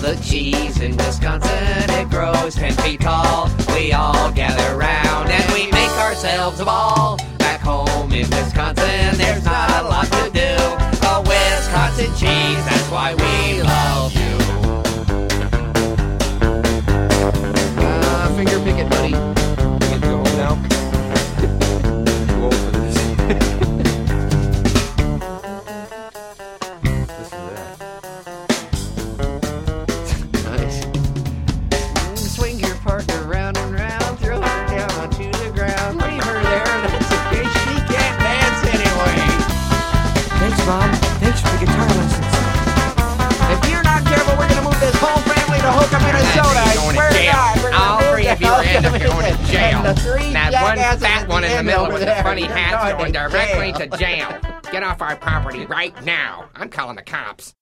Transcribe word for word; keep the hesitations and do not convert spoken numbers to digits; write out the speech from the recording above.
The cheese in Wisconsin, it grows ten feet tall. We all gather round and we make ourselves a ball. Back home in Wisconsin, there's not a lot to do. A Wisconsin cheese, that's why we love you. Uh, finger pick it, buddy. You get to go home now? Too old for this. Listen to that. Nice. Swing your partner round and round, throw her down onto the ground, leave her there, that's okay, she can't dance anyway. Thanks, Mom. Thanks for the guitar lessons. If you're not careful, we're gonna move this whole family to Hooka, Minnesota. I Going to swear to jail. God, we're gonna All move three to of you are end up Hooka, going to Minnesota. jail. And the three That one jackasses fat at one in the end middle over with the there, funny they're hat's going going to directly jail. to jail. Get off our property right now. I'm calling the cops.